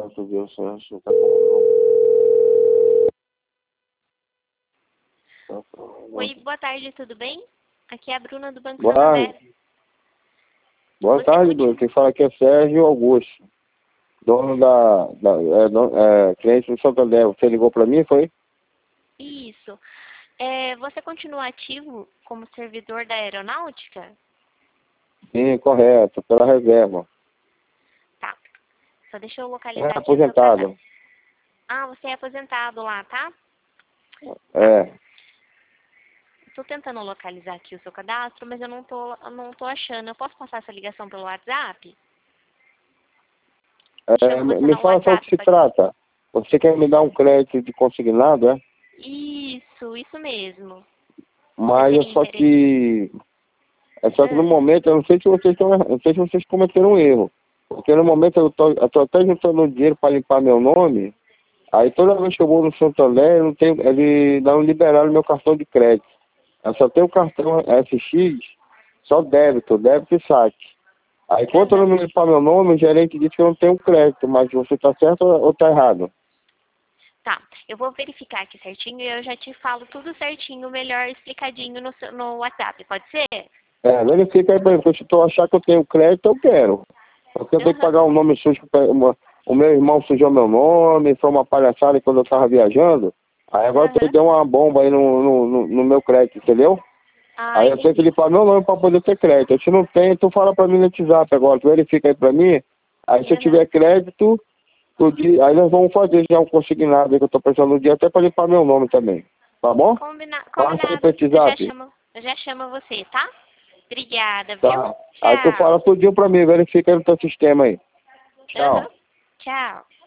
Santo Deus, Senhor, você tá com... Oi, boa tarde, tudo bem? Aqui é a Bruna do Banco Boa Santander. tarde. Boa tarde, Bruno. Quem fala aqui é Sérgio Augusto, dono cliente do Santander. Você ligou para mim, foi? Isso. Você continua ativo como servidor da aeronáutica? Sim, correto, pela reserva. Tá. Só deixa eu É localizar aqui o seu aposentado. cadastro. Ah, você é aposentado lá, tá? É. Tô tentando localizar aqui o seu cadastro, mas eu não tô achando. Eu posso passar essa ligação pelo WhatsApp? Chamo você Me no fala só o que WhatsApp, se pode ser? trata. Você quer me dar um crédito de consignado, é? Isso mesmo. Você Mas teria interesse? é só que no momento, eu não sei se vocês cometeram um erro. Porque no momento eu tô até juntando dinheiro para limpar meu nome. Aí toda vez que eu vou no Santander, eu não tenho, eles não liberaram meu cartão de crédito. Eu só tenho o cartão SX, só débito e saque. Aí quando eu não me limpar meu nome, o gerente disse que eu não tenho crédito, mas você tá certo ou tá errado? Tá, eu vou verificar aqui certinho e eu já te falo tudo certinho, melhor explicadinho no WhatsApp, pode ser? Verifica aí pra mim, porque se tu achar que eu tenho crédito, eu quero. Porque eu tenho que pagar um nome sujo, o meu irmão sujou meu nome, foi uma palhaçada quando eu tava viajando. Aí agora tu deu uma bomba aí no meu crédito, entendeu? Ah, Aí eu tenho que entendi. limpar meu nome pra poder ter crédito. Se não tem, tu fala pra mim no WhatsApp agora, tu verifica aí pra mim. Aí se eu tiver crédito, aí nós vamos fazer já um consignado aí que eu tô pensando no dia até pra limpar meu nome também. Tá bom? Passa aí Combinado. pro WhatsApp. Eu já chamo você, tá? Obrigada, viu? Tá. Aí tu Tchau. fala tudinho pra mim, verifica aí no teu sistema aí. Tchau. Tchau.